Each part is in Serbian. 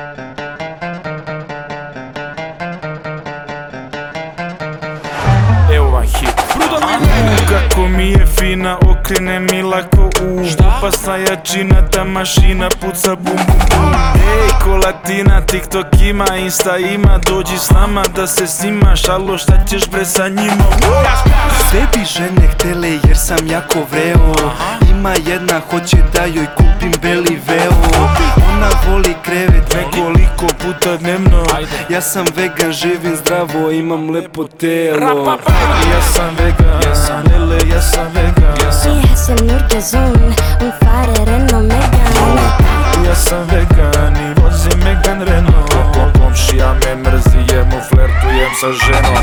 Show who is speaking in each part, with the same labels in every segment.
Speaker 1: Evo vam hit. Kako mi je fina, okrene mi lako opasna jačina, ta mašina puca bum bum bum. Ej, ko Latina, TikTok ima, Insta ima, dođi s nama da se snimaš, alo šta ćeš bre sa njima?
Speaker 2: Sve bi žene htele jer sam jako vreo. Ima jedna hoće da joj kupim beli veo. Ona voli krevet
Speaker 1: Nekoliko puta dnevno.
Speaker 2: Ja sam vegan, živim zdravo, imam lepo telo.
Speaker 1: Ja sam vegan, lele, ja sam vegan.
Speaker 3: Vi es el Nurkezun, un fare Renault Megane.
Speaker 1: Ja sam vegan i vozim Megan Renault. Komšija me mrzi jer mu flertujem sa ženom.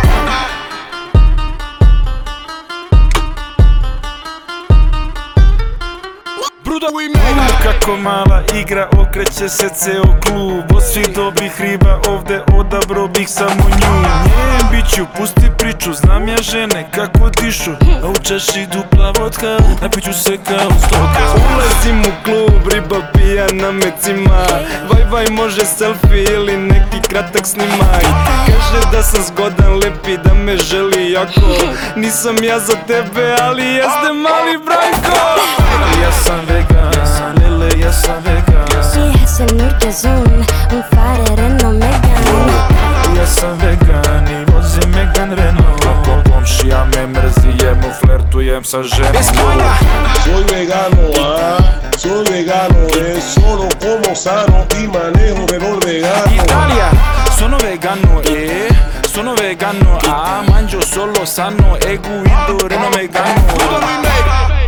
Speaker 1: Kako mala igra, okreće se ceo klub. Od svih dobrih riba ovde odabro bih samo nju. Njen biću, pusti priču, znam ja žene kako dišu. A u čaši dupla vodka, napiću se kao stoka.
Speaker 2: Ulazim u klub, riba pija na mecima. Vaj može selfie ili neki kratak snimak. Kaže da sam zgodan, lepi, da me želi jako. Nisam ja za tebe, ali jeste mali Branko.
Speaker 1: Ja sam vegan, lele, ja sam vegan.
Speaker 3: Vi es el Nurkezun, un fare Renault Megane.
Speaker 1: Ja sam vegan i vozim Megan Renault. Komšija me mrzi jer mu flertujem sa ženom.
Speaker 4: Soy vegano, soy vegano, solo como sano y manejo mejor vegano.
Speaker 1: Italia, sono vegano, sono vegano, mangio solo sano, guido Renault Megane.